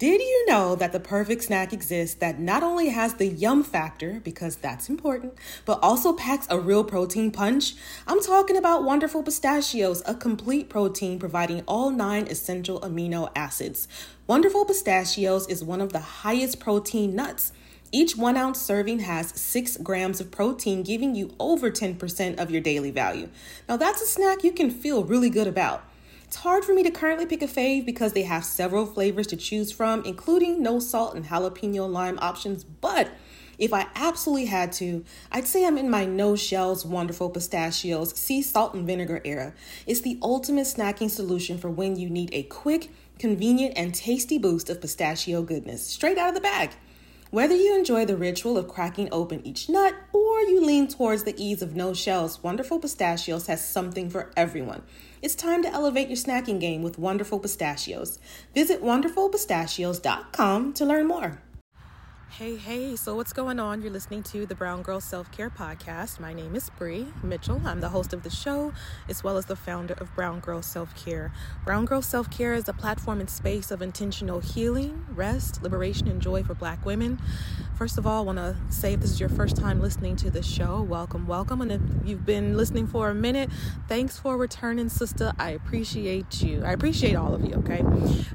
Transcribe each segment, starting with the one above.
Did you know that the perfect snack exists that not only has the yum factor, because that's important, but also packs a real protein punch? I'm talking about Wonderful Pistachios, a complete protein providing all 9 essential amino acids. Wonderful Pistachios is one of the highest protein nuts. Each 1 ounce serving has 6 grams of protein, giving you over 10% of your daily value. Now that's a snack you can feel really good about. It's hard for me to currently pick a fave because they have several flavors to choose from, including no salt and jalapeno lime options. But if I absolutely had to, I'd say I'm in my no shells Wonderful Pistachios sea salt and vinegar era. It's the ultimate snacking solution for when you need a quick, convenient, and tasty boost of pistachio goodness straight out of the bag. Whether you enjoy the ritual of cracking open each nut or you lean towards the ease of no shells, Wonderful Pistachios has something for everyone. It's time to elevate your snacking game with Wonderful Pistachios. Visit wonderfulpistachios.com to learn more. Hey, so what's going on? You're listening to the Brown Girl Self-Care Podcast. My name is Bree Mitchell. I'm the host of the show, as well as the founder of Brown Girl Self-Care. Brown Girl Self-Care is a platform and space of intentional healing, rest, liberation, and joy for Black women. First of all, I want to say if this is your first time listening to the show, welcome. And if you've been listening for a minute, thanks for returning, sister. I appreciate you. I appreciate all of you, okay?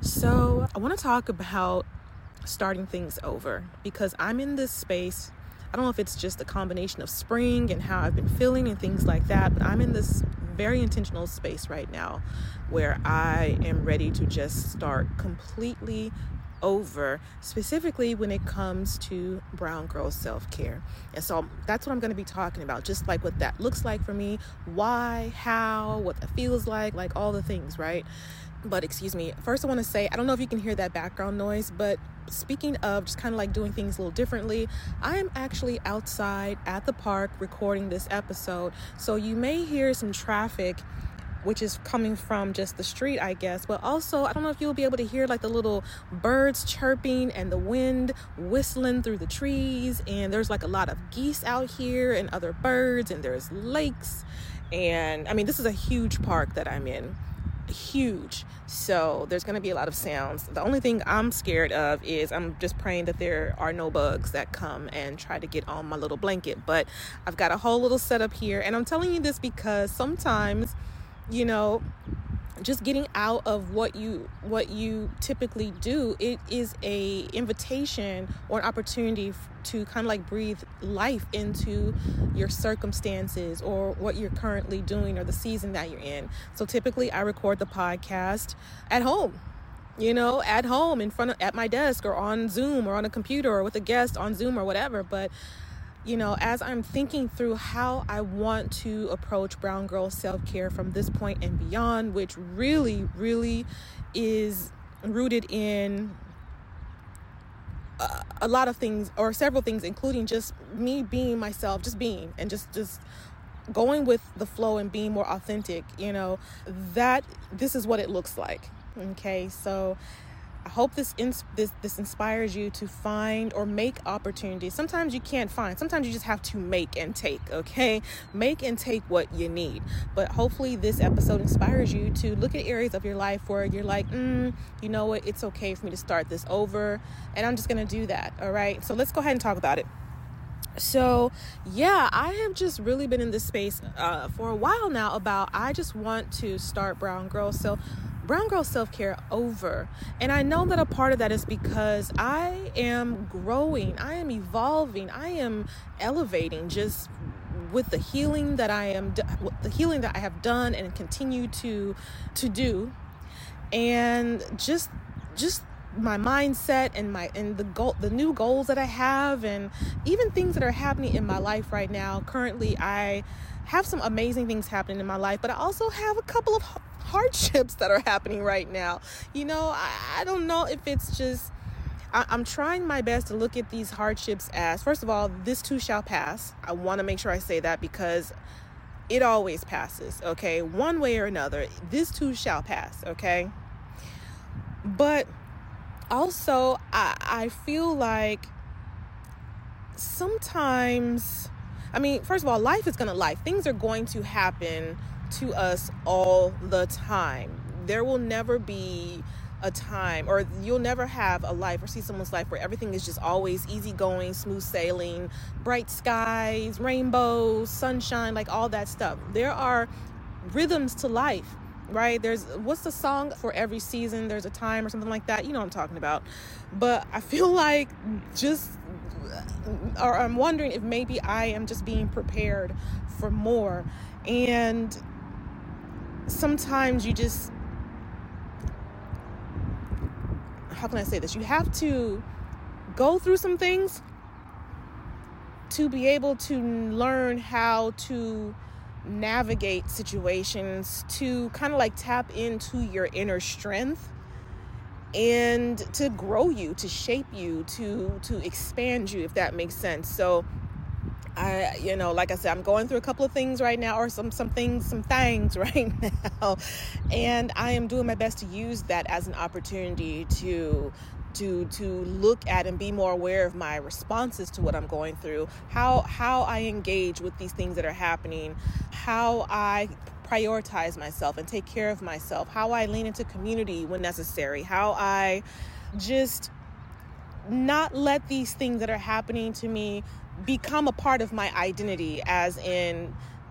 So I want to talk about starting things over because I'm in this space. I don't know if it's just a combination of spring and how I've been feeling and things like that, but I'm in this very intentional space right now where I am ready to just start completely over, specifically when it comes to Brown Girl Self-Care. And so that's what I'm going to be talking about, just like what that looks like for me, why, how, what that feels like all the things, right? But excuse me, first I want to say, I don't know if you can hear that background noise, but speaking of just kind of like doing things a little differently, I am actually outside at the park recording this episode. So you may hear some traffic, which is coming from just the street, I guess. But also, I don't know if you'll be able to hear like the little birds chirping and the wind whistling through the trees. And there's like a lot of geese out here and other birds, and there's lakes. And I mean, this is a huge park that I'm in. Huge. So there's going to be a lot of sounds. The only thing I'm scared of is I'm just praying that there are no bugs that come and try to get on my little blanket. But I've got a whole little setup here, and I'm telling you this because sometimes, you know, just getting out of what you typically do, it is a invitation or an opportunity to kind of like breathe life into your circumstances or what you're currently doing or the season that you're in. So typically I record the podcast at home, at home at my desk or on Zoom or on a computer or with a guest on Zoom or whatever. But as I'm thinking through how I want to approach Brown Girl Self-Care from this point and beyond, which really, really is rooted in a lot of things or several things, including just me being myself, just being and just going with the flow and being more authentic, that this is what it looks like. Okay, so I hope this inspires you to find or make opportunities. Sometimes you can't find. Sometimes you just have to make and take, okay? Make and take what you need. But hopefully this episode inspires you to look at areas of your life where you're like, you know what? It's okay for me to start this over. And I'm just going to do that, all right? So let's go ahead and talk about it. So, yeah, I have just really been in this space for a while now about I just want to start Brown Girl Self-Care over. And I know that a part of that is because I am growing, I am evolving, I am elevating just with the healing that I have done and continue to do. And just my mindset and the new goals that I have, and even things that are happening in my life right now. Currently, I have some amazing things happening in my life, but I also have a couple of hardships that are happening right now. I don't know if it's just I'm trying my best to look at these hardships as, first of all, this too shall pass. I want to make sure I say that because it always passes, okay? One way or another, this too shall pass, okay? But also, I feel like sometimes, first of all, life is going to life. Things are going to happen to us all the time. There will never be a time, or you'll never have a life or see someone's life where everything is just always easygoing, smooth sailing, bright skies, rainbows, sunshine, like all that stuff. There are rhythms to life, right? What's the song, for every season there's a time, or something like that? You know what I'm talking about. But I feel like I'm wondering if maybe I am just being prepared for more. And sometimes you just, how can I say this? You have to go through some things to be able to learn how to navigate situations, to kind of like tap into your inner strength, and to grow you, to shape you, to expand you, if that makes sense. So like I said, I'm going through a couple of things right now, or some things right now, and I am doing my best to use that as an opportunity to look at and be more aware of my responses to what I'm going through, how I engage with these things that are happening, how I prioritize myself and take care of myself, how I lean into community when necessary, how I just not let these things that are happening to me become a part of my identity, as in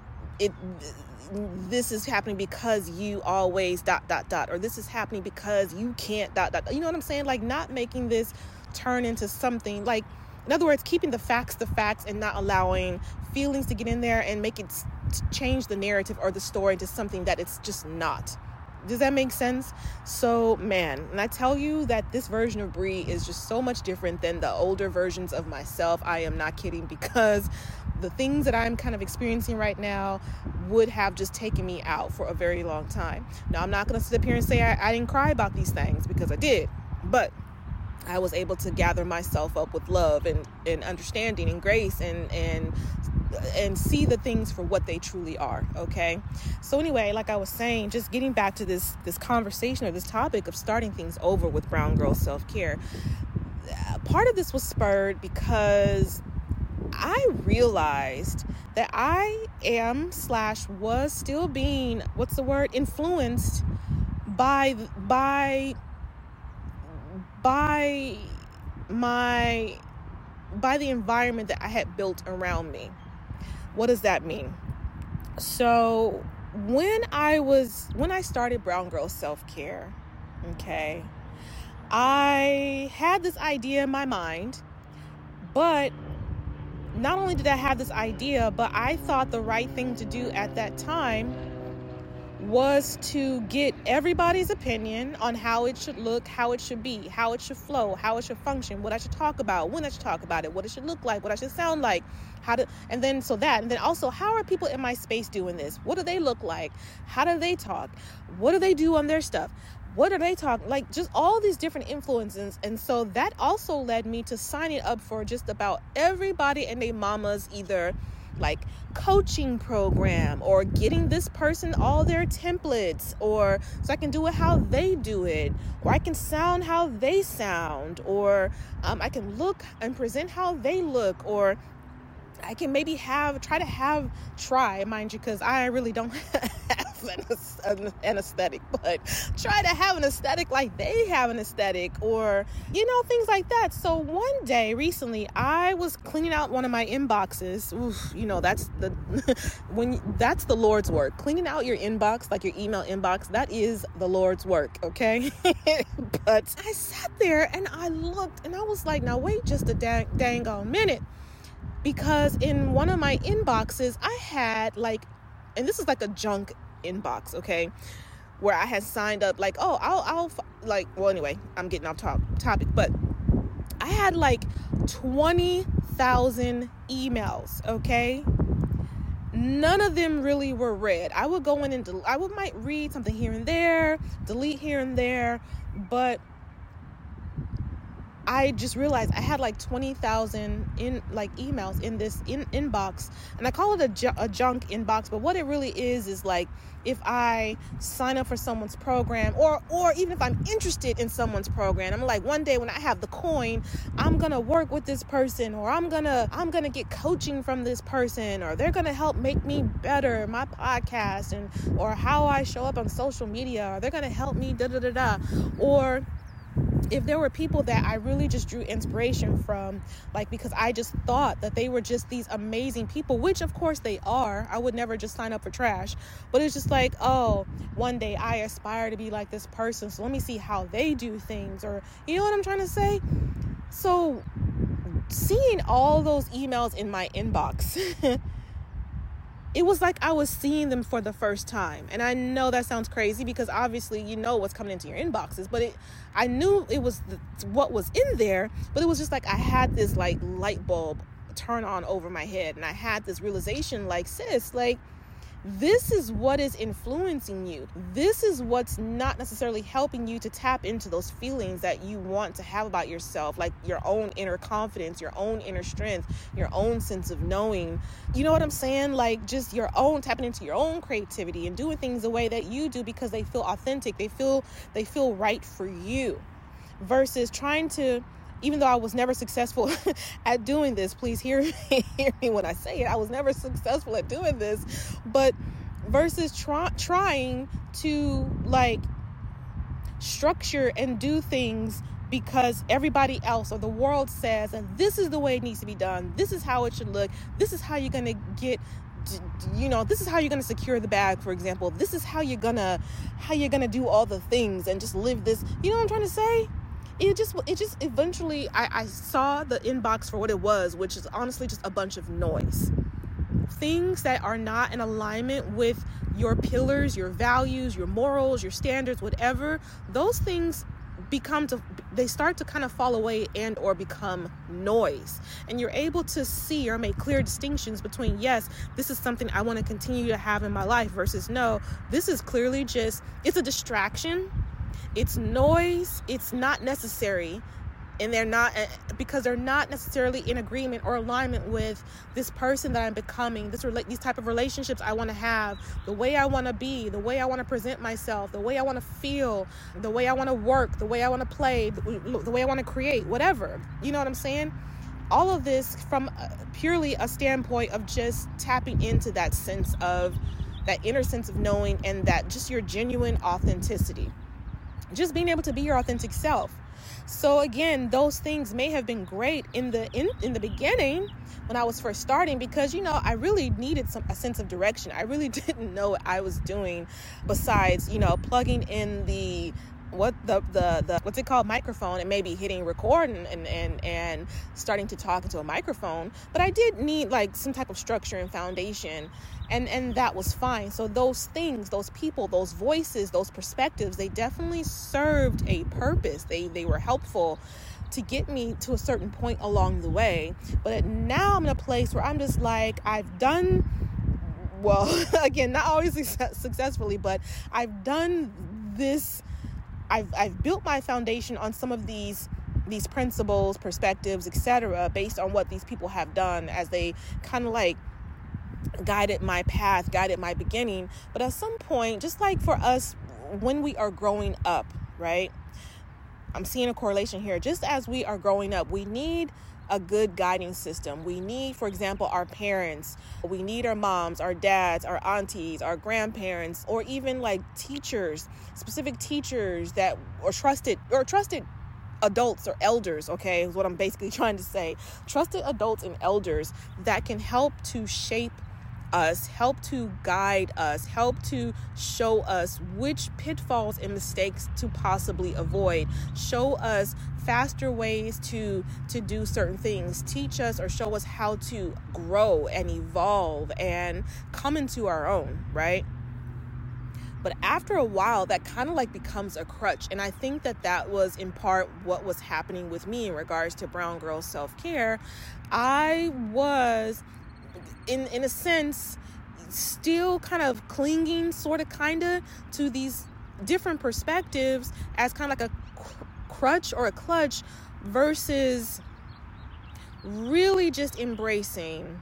this is happening because you always ... or this is happening because you can't ... You know what I'm saying? Like, not making this turn into something, like, in other words, keeping the facts and not allowing feelings to get in there and make it change the narrative or the story into something that it's just not. Does that make sense? So, man, and I tell you that this version of Bree is just so much different than the older versions of myself. I am not kidding, because the things that I'm kind of experiencing right now would have just taken me out for a very long time. Now, I'm not going to sit up here and say I didn't cry about these things, because I did, but I was able to gather myself up with love and understanding and grace and see the things for what they truly are. Okay. So anyway, like I was saying, just getting back to this conversation, or this topic of starting things over with Brown Girl Self-Care. Part of this was spurred because I realized that I am / was still being, influenced by the environment that I had built around me. What does that mean? So when I started Brown Girl Self-Care, okay, I had this idea in my mind, but not only did I have this idea, but I thought the right thing to do at that time was to get everybody's opinion on how it should look, how it should be, how it should flow, how it should function, what I should talk about, when I should talk about it, what it should look like, what I should sound like, and then also, how are people in my space doing this? What do they look like? How do they talk? What do they do on their stuff? What are they talking? Like, just all these different influences. And so that also led me to signing up for just about everybody and their mama's either like coaching program, or getting this person all their templates, or so I can do it how they do it, or I can sound how they sound, or I can look and present how they look, or I can maybe try, mind you, because I really don't have an aesthetic, but try to have an aesthetic like they have an aesthetic, or, things like that. So one day recently, I was cleaning out one of my inboxes. Oof, that's the Lord's work. Cleaning out your inbox, like your email inbox, that is the Lord's work, okay? But I sat there and I looked and I was like, now wait just a dang on minute. Because in one of my inboxes, I had and this is like a junk inbox, okay, where I had signed up anyway, I'm getting off topic, but I had 20,000 emails, okay? None of them really were read. I would go in and might read something here and there, delete here and there, but I just realized I had like 20,000 in like emails in this inbox, and I call it a junk inbox, but what it really is like if I sign up for someone's program, or even if I'm interested in someone's program, I'm like, one day when I have the coin, I'm gonna work with this person, or I'm gonna get coaching from this person, or they're gonna help make me better, my podcast, and or how I show up on social media, or they're gonna help me or if there were people that I really just drew inspiration from, like, because I just thought that they were just these amazing people, which of course they are. I would never just sign up for trash, but it's just like, oh, one day I aspire to be like this person, so let me see how they do things, or you know what I'm trying to say? So seeing all those emails in my inbox, it was like I was seeing them for the first time. And I know that sounds crazy because obviously you know what's coming into your inboxes, but I knew it was what was in there, but it was just like I had this like light bulb turn on over my head, and I had this realization like, sis, like, this is what is influencing you. This is what's not necessarily helping you to tap into those feelings that you want to have about yourself, like your own inner confidence, your own inner strength, your own sense of knowing. You know what I'm saying? Like just your own tapping into your own creativity and doing things the way that you do because they feel authentic. They feel right for you, versus trying to, even though I was never successful at doing this, please hear me when I say it, I was never successful at doing this, but versus trying to like structure and do things because everybody else or the world says that this is the way it needs to be done, this is how it should look, this is how you're going to get, you know, this is how you're going to secure the bag, for example, this is how you're going to do all the things and just live this, you know what I'm trying to say? It just eventually I saw the inbox for what it was, which is honestly just a bunch of noise. Things that are not in alignment with your pillars, your values, your morals, your standards, whatever, those things they start to kind of fall away and or become noise. And you're able to see or make clear distinctions between, yes, this is something I want to continue to have in my life, versus no, this is clearly just, it's a distraction. It's noise. It's not necessary. And they're not, because they're not necessarily in agreement or alignment with this person that I'm becoming, these type of relationships I want to have, the way I want to be, the way I want to present myself, the way I want to feel, the way I want to work, the way I want to play, the way I want to create, whatever. You know what I'm saying? All of this from purely a standpoint of just tapping into that sense of, that inner sense of knowing, and that just your genuine authenticity. Just being able to be your authentic self. So again, those things may have been great in the beginning when I was first starting, because, you know, I really needed a sense of direction. I really didn't know what I was doing besides, you know, plugging in the what's it called, microphone, and maybe hitting record and starting to talk into a microphone. But I did need like some type of structure and foundation, and that was fine. So those things, those people, those voices, those perspectives, they definitely served a purpose. They were helpful to get me to a certain point along the way. But now I'm in a place where I'm just like, I've done, well, again, not always successfully, but I've done this. I've built my foundation on some of these principles, perspectives, etc., based on what these people have done, as they kind of like guided my path, guided my beginning. But at some point, just like for us when we are growing up, right? I'm seeing a correlation here. Just as we are growing up, we need a good guiding system. We need, for example, our parents. We need our moms, our dads, our aunties, our grandparents, or even like teachers, specific teachers that, or trusted adults or elders, okay, is what I'm basically trying to say. Trusted adults and elders that can help to shape us, help to guide us, help to show us which pitfalls and mistakes to possibly avoid, show us faster ways to do certain things, teach us or show us how to grow and evolve and come into our own, right? But after a while, that kind of like becomes a crutch. And I think that was in part what was happening with me in regards to Brown Girl Self-Care. I was, in a sense, still kind of clinging kind of to these different perspectives as kind of like a crutch or a clutch, versus really just embracing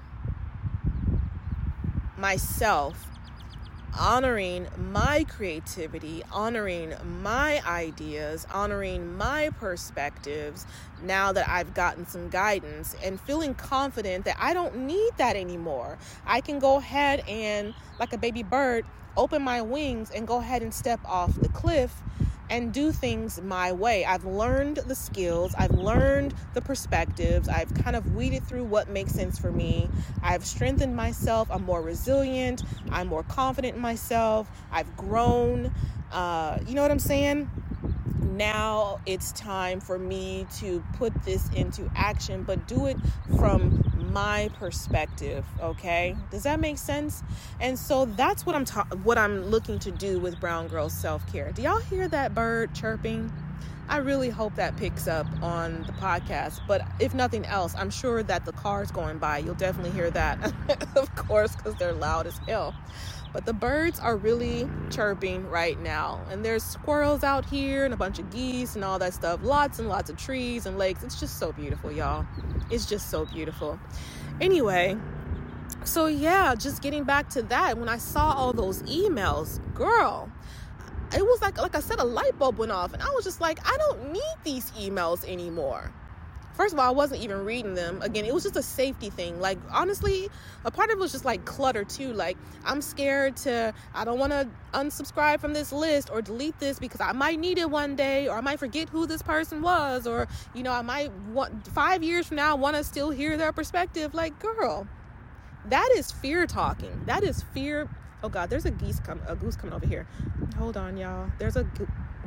myself, honoring my creativity, honoring my ideas, honoring my perspectives now that I've gotten some guidance, and feeling confident that I don't need that anymore. I can go ahead and, like a baby bird, open my wings and go ahead and step off the cliff and do things my way. I've learned the skills. I've learned the perspectives. I've kind of weeded through what makes sense for me. I've strengthened myself. I'm more resilient. I'm more confident in myself. I've grown. You know what I'm saying? Now it's time for me to put this into action, but do it from my perspective. Okay, does that make sense? And so that's what I'm looking to do with Brown Girl Self-Care. Do y'all hear that bird chirping? I really hope that picks up on the podcast. But if nothing else, I'm sure that the cars going by, you'll definitely hear that, of course, because they're loud as hell. But the birds are really chirping right now. And there's squirrels out here and a bunch of geese and all that stuff. Lots and lots of trees and lakes. It's just so beautiful, y'all. It's just so beautiful. Anyway, so yeah, just getting back to that. When I saw all those emails, girl, it was like I said, a light bulb went off. And I was just like, I don't need these emails anymore. First of all, I wasn't even reading them. Again, it was just a safety thing. Like, honestly, a part of it was just like clutter too. Like, I'm scared I don't want to unsubscribe from this list or delete this because I might need it one day, or I might forget who this person was, or, I might 5 years from now want to still hear their perspective. Like, girl, that is fear talking. That is fear. Oh God, there's a goose coming over here. Hold on, y'all. There's a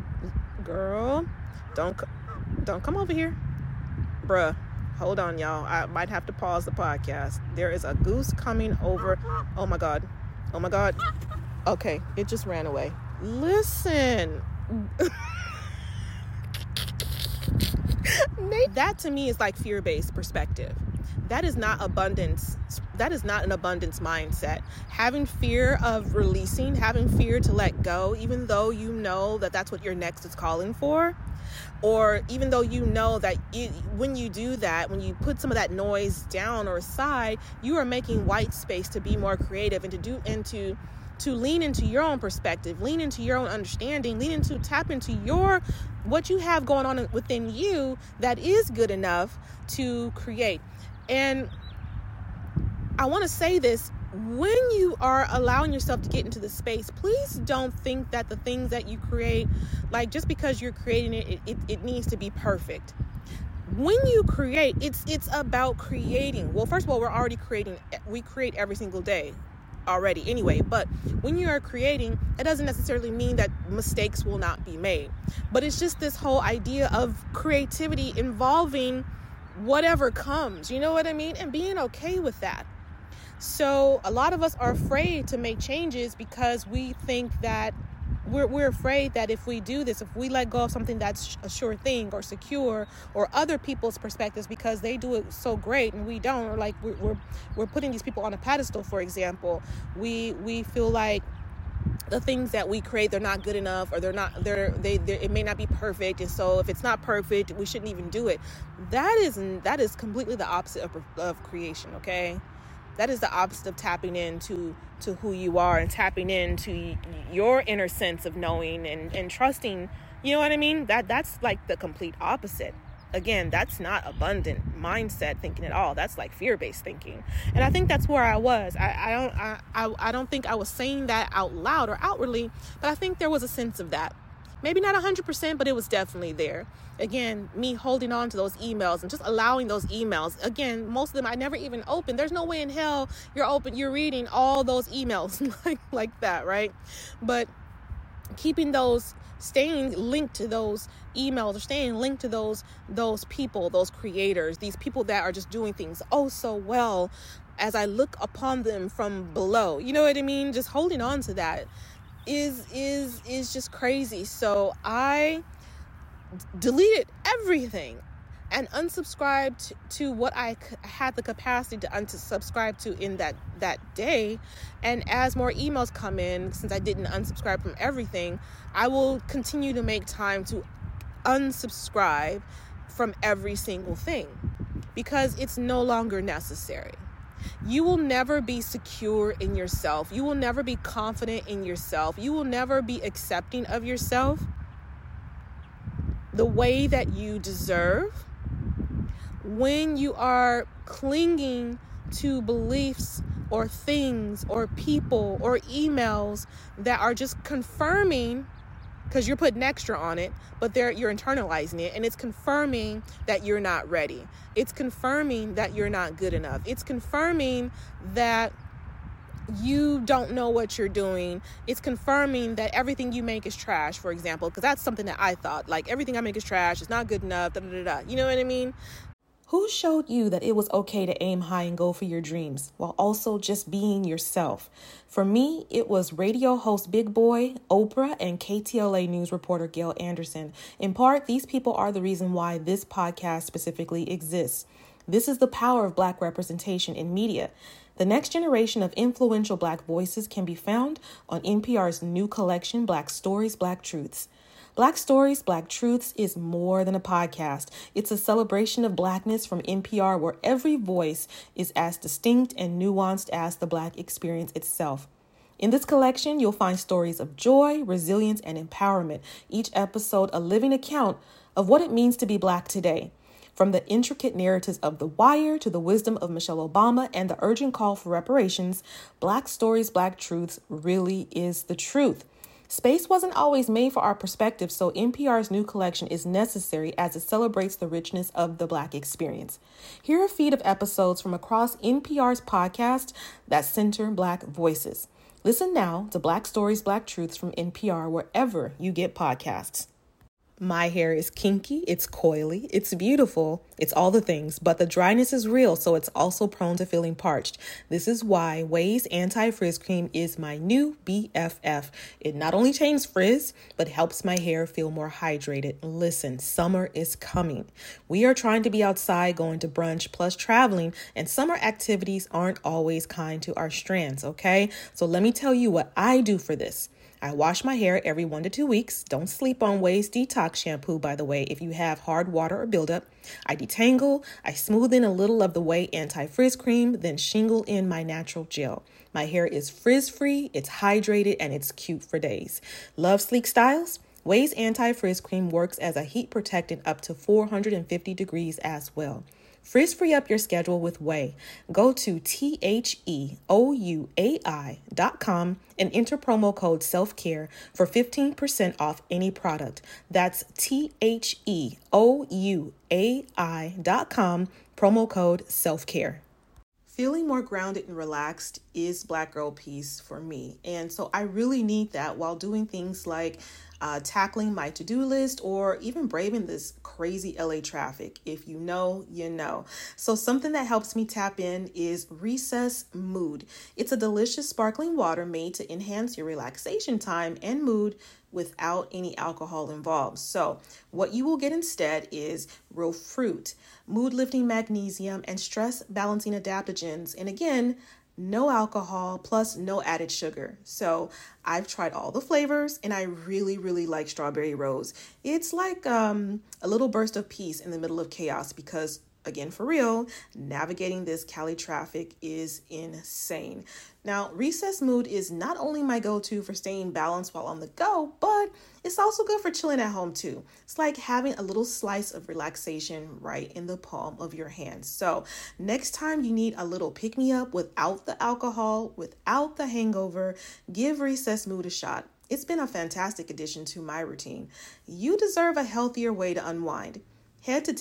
girl. Don't come over here. Bruh, hold on, y'all. I might have to pause the podcast. There is a goose coming over. Oh my God. Okay, it just ran away. Listen. That to me is like fear-based perspective. That is not abundance. That is not an abundance mindset. Having fear of releasing, having fear to let go, even though you know that that's what your next is calling for. Or even though you know that when you do that, when you put some of that noise down or aside, you are making white space to be more creative and to lean into your own perspective, lean into your own understanding, tap into what you have going on within you that is good enough to create. And I want to say this. When you are allowing yourself to get into the space, please don't think that the things that you create, like just because you're creating it needs to be perfect. When you create, it's about creating. Well, first of all, we're already creating. We create every single day already anyway. But when you are creating, it doesn't necessarily mean that mistakes will not be made. But it's just this whole idea of creativity involving whatever comes. You know what I mean? And being okay with that. So a lot of us are afraid to make changes because we think that we're afraid that if we do this, if we let go of something that's a sure thing or secure, or other people's perspectives because they do it so great and we don't, or like we're putting these people on a pedestal, for example, we feel like the things that we create, they're not good enough, or it may not be perfect, and so if it's not perfect, we shouldn't even do it. That is completely the opposite of creation. Okay. That is the opposite of tapping into who you are and tapping into your inner sense of knowing and trusting. You know what I mean? That's like the complete opposite. Again, that's not abundant mindset thinking at all. That's like fear-based thinking. And I think that's where I was. I don't think I was saying that out loud or outwardly, but I think there was a sense of that. Maybe not 100%, but it was definitely there. Again, me holding on to those emails and just allowing those emails. Again, most of them I never even opened. There's no way in hell you're reading all those emails like that, right? But keeping those, staying linked to those emails, or staying linked to those people, those creators, these people that are just doing things oh so well as I look upon them from below. You know what I mean? Just holding on to that is just crazy. So I deleted everything and unsubscribed to what I had the capacity to unsubscribe to in that day. And as more emails come in, since I didn't unsubscribe from everything, I will continue to make time to unsubscribe from every single thing because it's no longer necessary. You will never be secure in yourself. You will never be confident in yourself. You will never be accepting of yourself the way that you deserve when you are clinging to beliefs or things or people or emails that are just confirming, because you're putting extra on it, but you're internalizing it, and it's confirming that you're not ready. It's confirming that you're not good enough. It's confirming that you don't know what you're doing. It's confirming that everything you make is trash, for example, because that's something that I thought, like, everything I make is trash, it's not good enough, You know what I mean? Who showed you that it was okay to aim high and go for your dreams while also just being yourself? For me, it was radio host Big Boy, Oprah, and KTLA news reporter Gail Anderson. In part, these people are the reason why this podcast specifically exists. This is the power of Black representation in media. The next generation of influential Black voices can be found on NPR's new collection, Black Stories, Black Truths. Black Stories, Black Truths is more than a podcast. It's a celebration of Blackness from NPR where every voice is as distinct and nuanced as the Black experience itself. In this collection, you'll find stories of joy, resilience, and empowerment. Each episode a living account of what it means to be Black today. From the intricate narratives of The Wire to the wisdom of Michelle Obama and the urgent call for reparations, Black Stories, Black Truths really is the truth. Space wasn't always made for our perspective, so NPR's new collection is necessary as it celebrates the richness of the Black experience. Here are a feed of episodes from across NPR's podcast that center Black voices. Listen now to Black Stories, Black Truths from NPR wherever you get podcasts. My hair is kinky, it's coily, it's beautiful, it's all the things, but the dryness is real, so it's also prone to feeling parched. This is why Ouai's Anti-Frizz Cream is my new BFF. It not only changes frizz, but helps my hair feel more hydrated. Listen, summer is coming. We are trying to be outside, going to brunch, plus traveling, and summer activities aren't always kind to our strands, okay? So let me tell you what I do for this. I wash my hair every 1 to 2 weeks. Don't sleep on Ouai's Detox Shampoo, by the way, if you have hard water or buildup. I detangle, I smooth in a little of the Ouai Anti-Frizz Cream, then shingle in my natural gel. My hair is frizz-free, it's hydrated, and it's cute for days. Love sleek styles? Ouai's Anti-Frizz Cream works as a heat protectant up to 450 degrees as well. Frizz-free up your schedule with Ouai. Go to THEOUAI.com and enter promo code SELFCARE for 15% off any product. That's THEOUAI.com, promo code SELFCARE. Feeling more grounded and relaxed is Black Girl Peace for me. And so I really need that while doing things like tackling my to-do list or even braving this crazy LA traffic. If you know, you know. So something that helps me tap in is Recess Mood. It's a delicious sparkling water made to enhance your relaxation time and mood without any alcohol involved. So what you will get instead is real fruit, mood-lifting magnesium, and stress-balancing adaptogens. And again, no alcohol, plus no added sugar. So I've tried all the flavors and I really, really like Strawberry Rose. It's like a little burst of peace in the middle of chaos because, again, for real, navigating this Cali traffic is insane. Now, Recess Mood is not only my go-to for staying balanced while on the go, but it's also good for chilling at home too. It's like having a little slice of relaxation right in the palm of your hand. So next time you need a little pick-me-up without the alcohol, without the hangover, give Recess Mood a shot. It's been a fantastic addition to my routine. You deserve a healthier way to unwind. Head to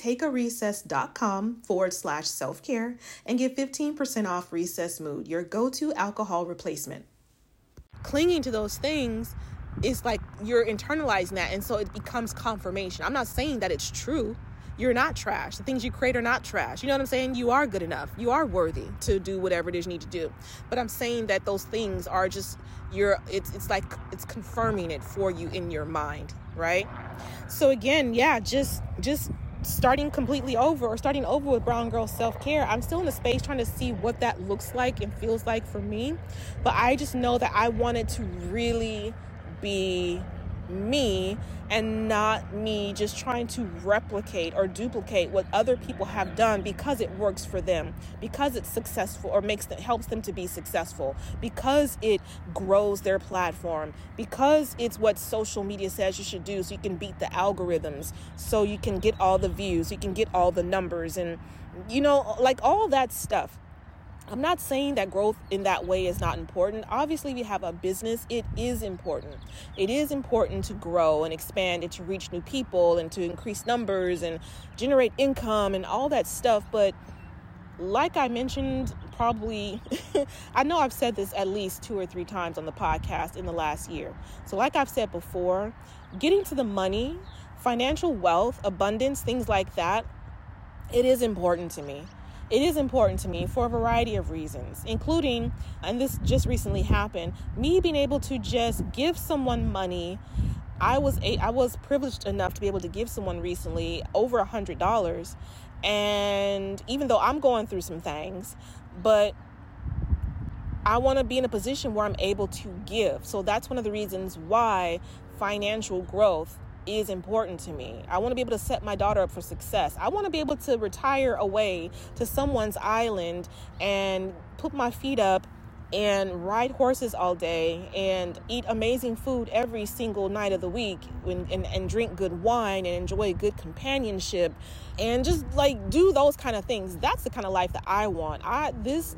takearecess.com/selfcare and get 15% off Recess Mood, your go-to alcohol replacement. Clinging to those things is like you're internalizing that, and so it becomes confirmation. I'm not saying that it's true. You're not trash. The things you create are not trash. You know what I'm saying? You are good enough. You are worthy to do whatever it is you need to do. But I'm saying that those things are just it's like it's confirming it for you in your mind, right? So again, yeah, just starting completely over or starting over with Brown Girl Self-Care. I'm still in the space trying to see what that looks like and feels like for me. But I just know that I wanted to really be me and not me just trying to replicate or duplicate what other people have done because it works for them, because it's successful or helps them to be successful, because it grows their platform, because it's what social media says you should do so you can beat the algorithms, so you can get all the views, you can get all the numbers, and like all that stuff. I'm not saying that growth in that way is not important. Obviously, we have a business. It is important. It is important to grow and expand and to reach new people and to increase numbers and generate income and all that stuff. But like I mentioned, probably, I know I've said this at least 2 or 3 times on the podcast in the last year. So like I've said before, getting to the money, financial wealth, abundance, things like that, it is important to me. It is important to me for a variety of reasons, including, and this just recently happened, me being able to just give someone money. I was privileged enough to be able to give someone recently over $100. And even though I'm going through some things, but I want to be in a position where I'm able to give. So that's one of the reasons why financial growth is important to me. I want to be able to set my daughter up for success. I want to be able to retire away to someone's island and put my feet up and ride horses all day and eat amazing food every single night of the week and drink good wine and enjoy good companionship and just like do those kind of things. That's the kind of life that I want. I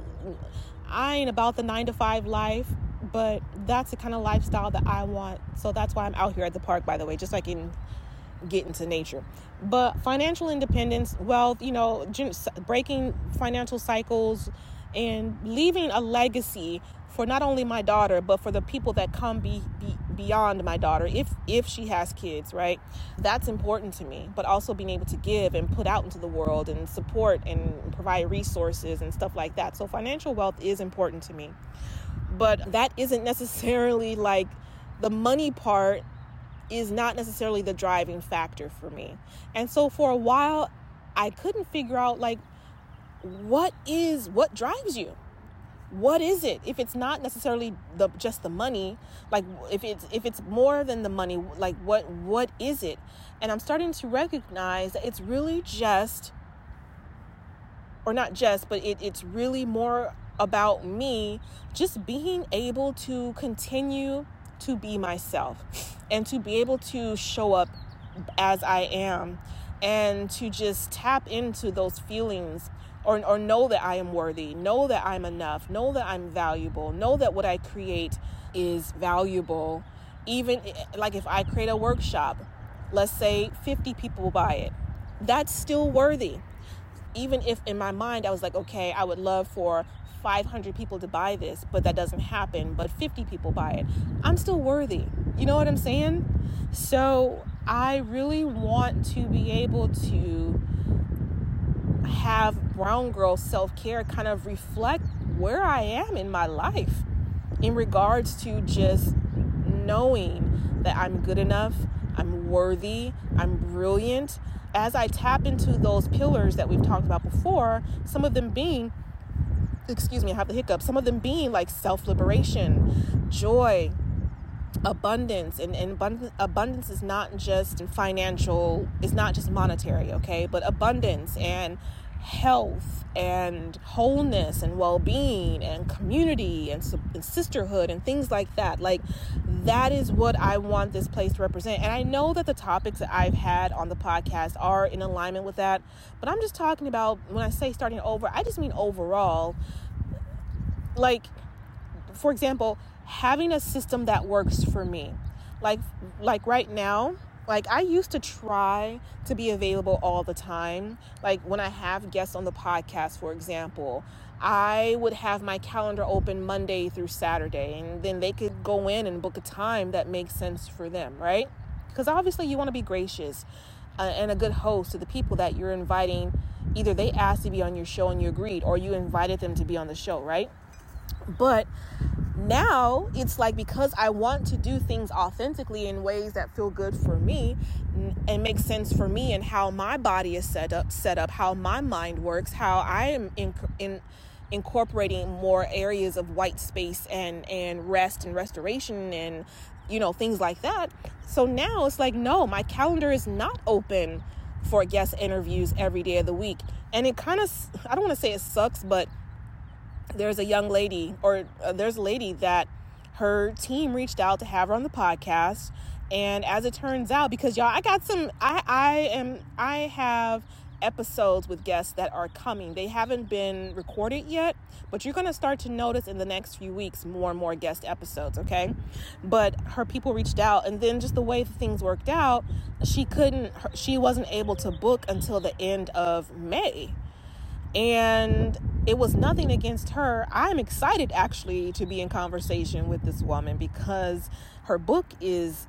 ain't about the 9-to-5 life, but that's the kind of lifestyle that I want. So that's why I'm out here at the park, by the way, just so I can get into nature. But financial independence, wealth, breaking financial cycles and leaving a legacy for not only my daughter, but for the people that come beyond my daughter, if she has kids, right? That's important to me, but also being able to give and put out into the world and support and provide resources and stuff like that. So financial wealth is important to me. But that isn't necessarily like the money part is not necessarily the driving factor for me. And so for a while, I couldn't figure out like, what drives you? What is it? If it's not necessarily just the money, like if it's more than the money, like what is it? And I'm starting to recognize that it's really just, or not just, but it's really more about me just being able to continue to be myself and to be able to show up as I am and to just tap into those feelings or know that I am worthy, know that I'm enough, know that I'm valuable, know that what I create is valuable. Even like if I create a workshop, let's say 50 people will buy it, that's still worthy. Even if in my mind I was like, okay, I would love for 500 people to buy this, but that doesn't happen, but 50 people buy it, I'm still worthy. You know what I'm saying? So I really want to be able to have Brown Girl self-care kind of reflect where I am in my life in regards to just knowing that I'm good enough, I'm worthy, I'm brilliant. As I tap into those pillars that we've talked about before, some of them being, I have the hiccup, some of them being like self-liberation, joy, abundance, and abundance is not just financial, it's not just monetary, okay, but abundance and health and wholeness and well-being and community and sisterhood and things like that. Like that is what I want this place to represent. And I know that the topics that I've had on the podcast are in alignment with that, but I'm just talking about, when I say starting over, I just mean overall. Like, for example, having a system that works for me. Like right now, like I used to try to be available all the time. Like when I have guests on the podcast, for example, I would have my calendar open Monday through Saturday, and then they could go in and book a time that makes sense for them, right? Because obviously you want to be gracious and a good host to the people that you're inviting. Either they asked to be on your show and you agreed, or you invited them to be on the show, right? But now it's like, because I want to do things authentically in ways that feel good for me and make sense for me and how my body is set up, how my mind works, how I am incorporating more areas of white space and rest and restoration and things like that. So now it's like, no, my calendar is not open for guest interviews every day of the week. And it kind of, I don't want to say it sucks, but there's a young lady, there's a lady that her team reached out to have her on the podcast. And as it turns out, because y'all, I have episodes with guests that are coming. They haven't been recorded yet, but you're going to start to notice in the next few weeks more and more guest episodes, okay? But her people reached out, and then just the way things worked out, she wasn't able to book until the end of May. And it was nothing against her. I'm excited actually to be in conversation with this woman because her book it's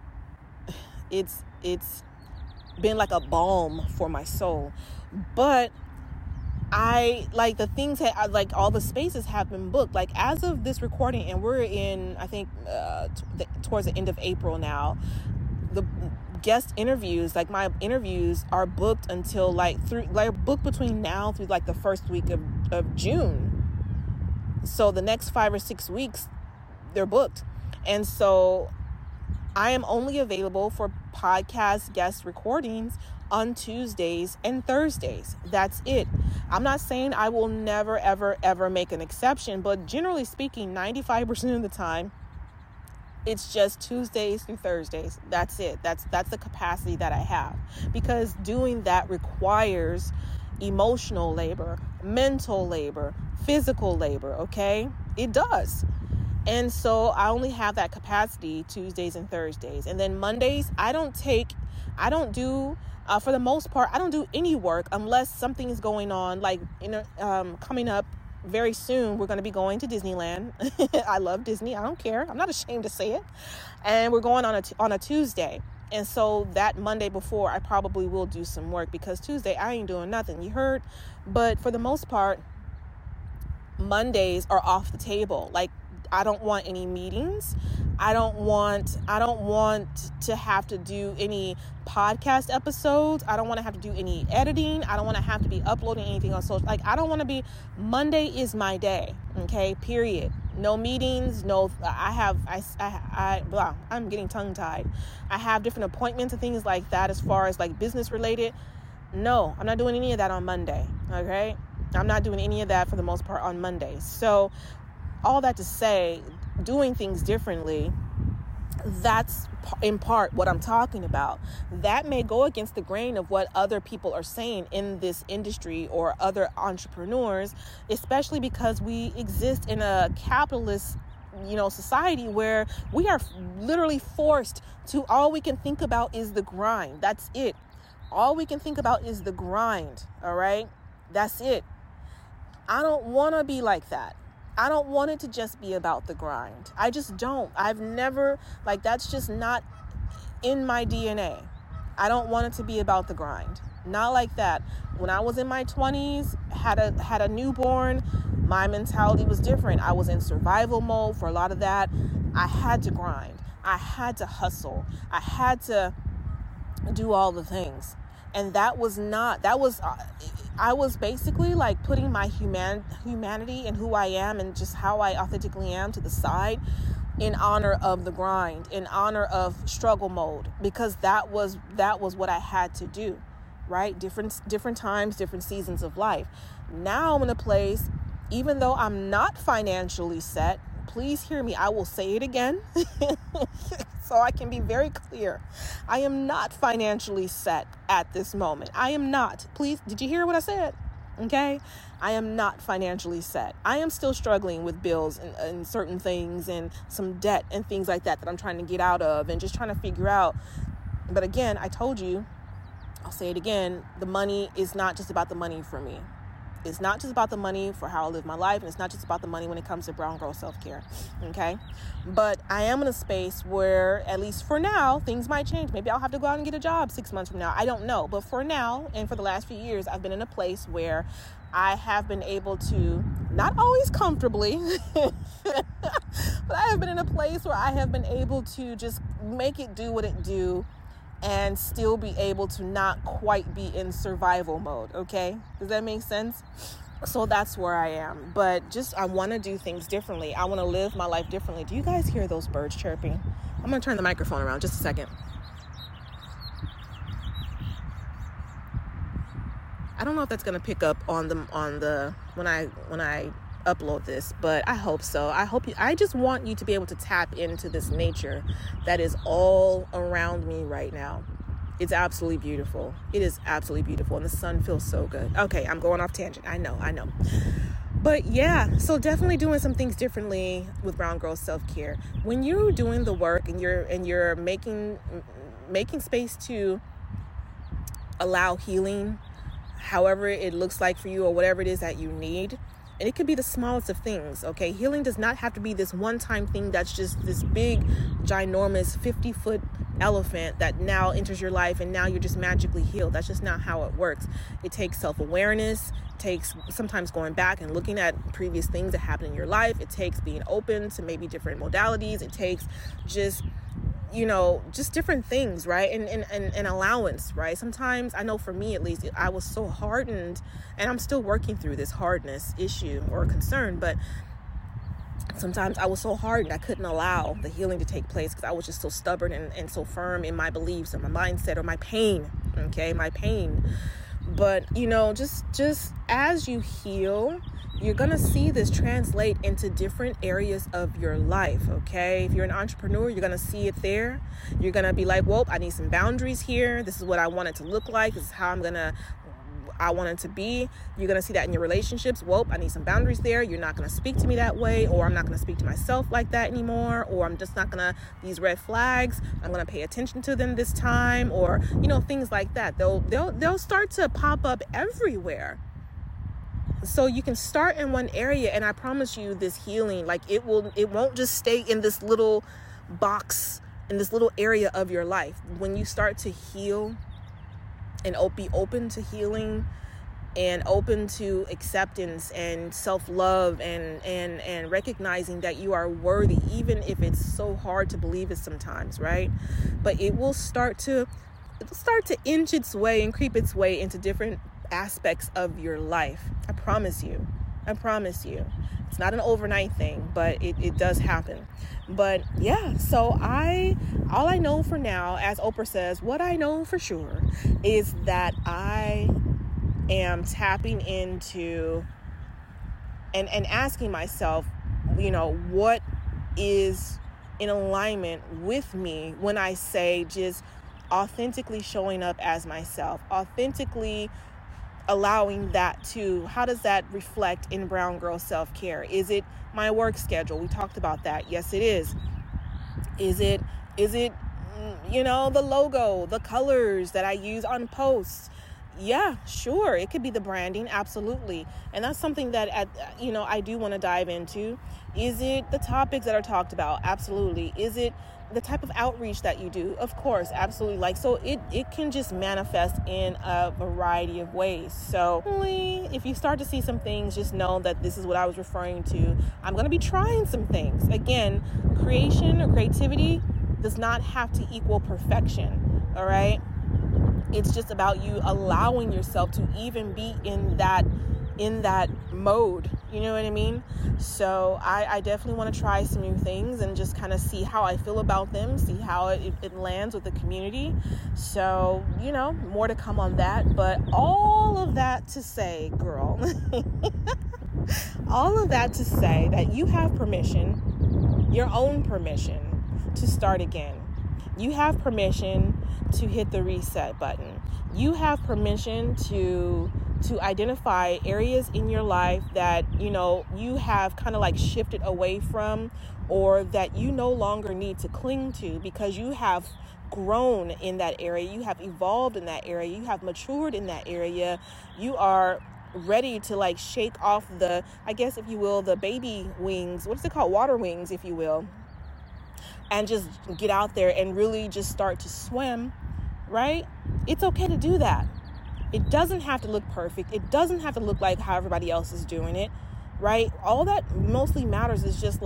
been like a balm for my soul. But I like the things like all the spaces have been booked. Like as of this recording, and we're in, I think, towards the end of April now, the guest interviews, like my interviews, are booked until booked between now through like the first week of June. So the next 5 or 6 weeks, they're booked. And so I am only available for podcast guest recordings on Tuesdays and Thursdays. That's it. I'm not saying I will never, ever, ever make an exception, but generally speaking, 95% of the time, it's just Tuesdays through Thursdays. That's it. That's the capacity that I have, because doing that requires emotional labor, mental labor, physical labor. Okay, it does. And so I only have that capacity Tuesdays and Thursdays. And then Mondays, for the most part, I don't do any work unless something is going on, like, coming up very soon, we're going to be going to Disneyland. I love Disney. I don't care. I'm not ashamed to say it. And we're going on a Tuesday. And so that Monday before, I probably will do some work, because Tuesday I ain't doing nothing. You heard? But for the most part, Mondays are off the table. Like, I don't want any meetings. I don't want to have to do any podcast episodes. I don't want to have to do any editing. I don't want to have to be uploading anything on social. Like, I don't want to be, Monday is my day. Okay, period. No meetings. No, I'm getting tongue tied. I have different appointments and things like that as far as like business related. No, I'm not doing any of that on Monday. Okay. I'm not doing any of that for the most part on Mondays. So all that to say, doing things differently, that's in part what I'm talking about. That may go against the grain of what other people are saying in this industry or other entrepreneurs, especially because we exist in a capitalist, society where we are literally forced to, all we can think about is the grind. That's it. All we can think about is the grind. All right. That's it. I don't want to be like that. I don't want it to just be about the grind. I just don't. I've never, that's just not in my DNA. I don't want it to be about the grind. Not like that. When I was in my 20s, had a newborn, my mentality was different. I was in survival mode for a lot of that. I had to grind. I had to hustle. I had to do all the things. And I was basically like putting my humanity and who I am and just how I authentically am to the side in honor of the grind, in honor of struggle mode, because that was what I had to do, right? Different times, different seasons of life. Now I'm in a place, even though I'm not financially set, please hear me, I will say it again, so I can be very clear. I am not financially set at this moment. I am not. Please, did you hear what I said? Okay? I am not financially set. I am still struggling with bills and certain things and some debt and things like that I'm trying to get out of and just trying to figure out. But again, I told you, I'll say it again, the money is not just about the money for me. It's not just about the money for how I live my life, and it's not just about the money when it comes to brown girl self-care, okay? But I am in a space where, at least for now, things might change. Maybe I'll have to go out and get a job 6 months from now. I don't know. But for now, and for the last few years, I've been in a place where I have been able to, not always comfortably, but I have been in a place where I have been able to just make it do what it do and still be able to not quite be in survival mode. Okay. Does that make sense? So that's where I am. But I want to do things differently. I want to live my life differently. Do you guys hear those birds chirping? I'm I'm going to turn the microphone around just a second. I don't know if that's going to pick up on the when I upload this, but I hope so. I just want you to be able to tap into this nature that is all around me right now. It's absolutely beautiful. It is absolutely beautiful. And the sun feels so good. Okay, I'm going off tangent. I know. But yeah, so definitely doing some things differently with Brown Girl Self-Care. When you're doing the work and you're making space to allow healing, however it looks like for you or whatever it is that you need, and it could be the smallest of things, okay? Healing does not have to be this one-time thing that's just this big, ginormous 50-foot elephant that now enters your life and now you're just magically healed. That's just not how it works. It takes self-awareness, takes sometimes going back and looking at previous things that happened in your life. It takes being open to maybe different modalities. It takes just different things, right? And allowance, right? Sometimes, I know for me at least, I was so hardened, and I'm still working through this hardness issue or concern, but sometimes I was so hardened I couldn't allow the healing to take place because I was just so stubborn and so firm in my beliefs or my mindset or my pain, okay? My pain. But, just as you heal, you're going to see this translate into different areas of your life, okay? If you're an entrepreneur, you're going to see it there. You're going to be like, well, I need some boundaries here. This is what I want it to look like. This is how I want it to be. You're going to see that in your relationships. Well, I need some boundaries there. You're not going to speak to me that way, or I'm not going to speak to myself like that anymore, or I'm just not going to, these red flags, I'm going to pay attention to them this time, or, things like that. They'll start to pop up everywhere. So you can start in one area, and I promise you this healing, it won't just stay in this little box, in this little area of your life. When you start to heal and be open to healing and open to acceptance and self-love and recognizing that you are worthy, even if it's so hard to believe it sometimes, right? But it'll start to inch its way and creep its way into different aspects of your life. I promise you. It's not an overnight thing, but it does happen. But yeah, so all I know for now, as Oprah says, what I know for sure is that I am tapping into and asking myself, what is in alignment with me when I say just authentically showing up as myself, authentically allowing that to, how does that reflect in Brown Girl Self-Care? Is it my work schedule? We talked about that. Yes, it is. Is it, the logo, the colors that I use on posts? Yeah, sure. It could be the branding. Absolutely. And that's something that, I do want to dive into. Is it the topics that are talked about? Absolutely. Is it the type of outreach that you do? Of course, absolutely. So it can just manifest in a variety of ways. So if you start to see some things, just know that this is what I was referring to. I'm going to be trying some things. Again, creation or creativity does not have to equal perfection. All right. It's just about you allowing yourself to even be in that mode. You know what I mean? So I definitely want to try some new things and just kind of see how I feel about them, see how it lands with the community. So, more to come on that. But all of that to say, girl, all of that to say that you have permission, your own permission, to start again. You have permission to hit the reset button. You have permission to identify areas in your life that, you have kind of shifted away from, or that you no longer need to cling to because you have grown in that area. You have evolved in that area. You have matured in that area. You are ready to shake off the, I guess, if you will, the baby wings. What's it called? Water wings, if you will. And just get out there and really just start to swim, right? It's okay to do that. It doesn't have to look perfect. It doesn't have to look like how everybody else is doing it, right? All that mostly matters is just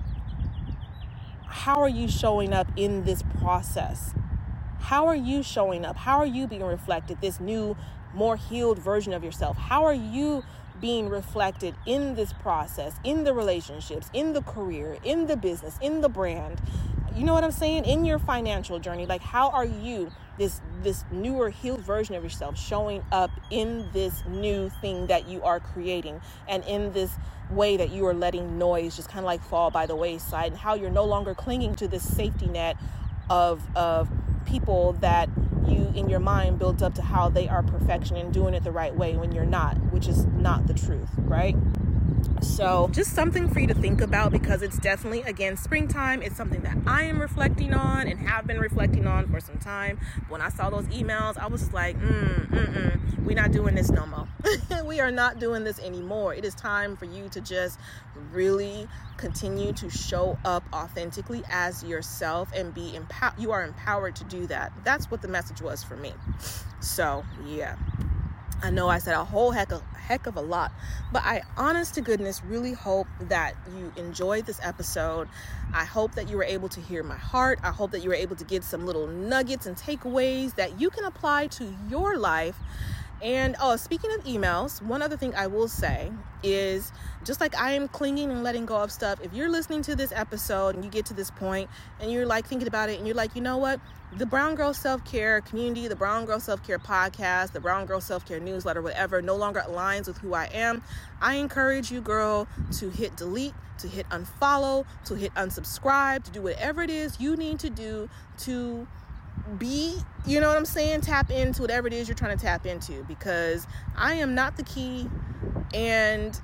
how are you showing up in this process? How are you showing up? How are you being reflected? This new, more healed version of yourself. How are you being reflected in this process, in the relationships, in the career, in the business, in the brand? you know what I'm saying? In your financial journey, like how are you, this newer healed version of yourself, showing up in this new thing that you are creating, and in this way that you are letting noise just kind of like fall by the wayside, and how you're no longer clinging to this safety net of people that you in your mind built up to how they are perfection and doing it the right way when you're not, which is not the truth, right? So just something for you to think about, because it's definitely, again, springtime. It's something that I am reflecting on and have been reflecting on for some time. When I saw those emails, I was just like, we're not doing this no more. We are not doing this anymore. It is time for you to just really continue to show up authentically as yourself and be empowered. You are empowered to do that. That's what the message was for me. So yeah. I know I said a whole heck of a lot, but I, honest to goodness, really hope that you enjoyed this episode. I hope that you were able to hear my heart. I hope that you were able to get some little nuggets and takeaways that you can apply to your life. And speaking of emails, one other thing I will say is, just like I am clinging and letting go of stuff, if you're listening to this episode and you get to this point and you're like thinking about it and you're like, you know what, the Brown Girl Self-Care community, the Brown Girl Self-Care podcast, the Brown Girl Self-Care newsletter, whatever, no longer aligns with who I am, I encourage you, girl, to hit delete, to hit unfollow, to hit unsubscribe, to do whatever it is you need to do to be, you know what I'm saying, tap into whatever it is you're trying to tap into, because I am not the key and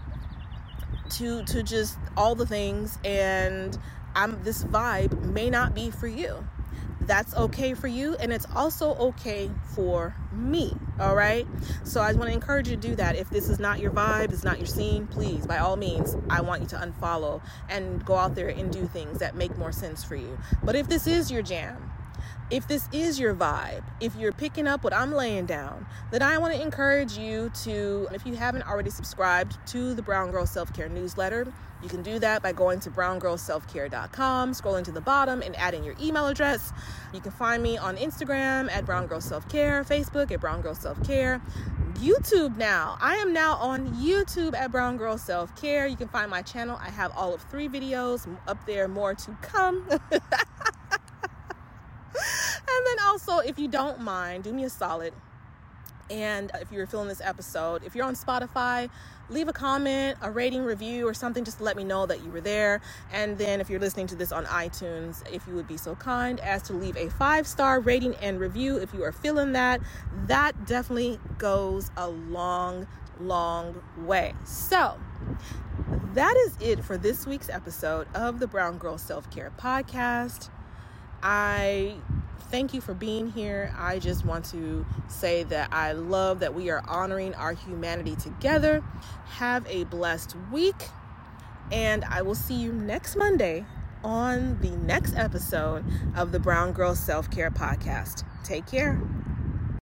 to just all the things, and this vibe may not be for you. That's okay for you, and it's also okay for me, all right? So I want to encourage you to do that. If this is not your vibe, it's not your scene, please, by all means, I want you to unfollow and go out there and do things that make more sense for you. But if this is your jam, if this is your vibe, if you're picking up what I'm laying down, then I want to encourage you to, if you haven't already subscribed to the Brown Girl Self-Care newsletter, you can do that by going to browngirlselfcare.com, scrolling to the bottom and adding your email address. You can find me on Instagram at Brown Girl Self-Care, Facebook at Brown Girl Self-Care, YouTube now. I am now on YouTube at Brown Girl Self-Care. You can find my channel. I have all of 3 videos up there, more to come. And then also, if you don't mind, do me a solid. And if you're feeling this episode, if you're on Spotify, leave a comment, a rating, review, or something just to let me know that you were there. And then if you're listening to this on iTunes, if you would be so kind as to leave a 5-star rating and review, if you are feeling that definitely goes a long, long way. So that is it for this week's episode of the Brown Girl Self-Care podcast. I thank you for being here. I just want to say that I love that we are honoring our humanity together. Have a blessed week, and I will see you next Monday on the next episode of the Brown Girl Self-Care podcast. Take care.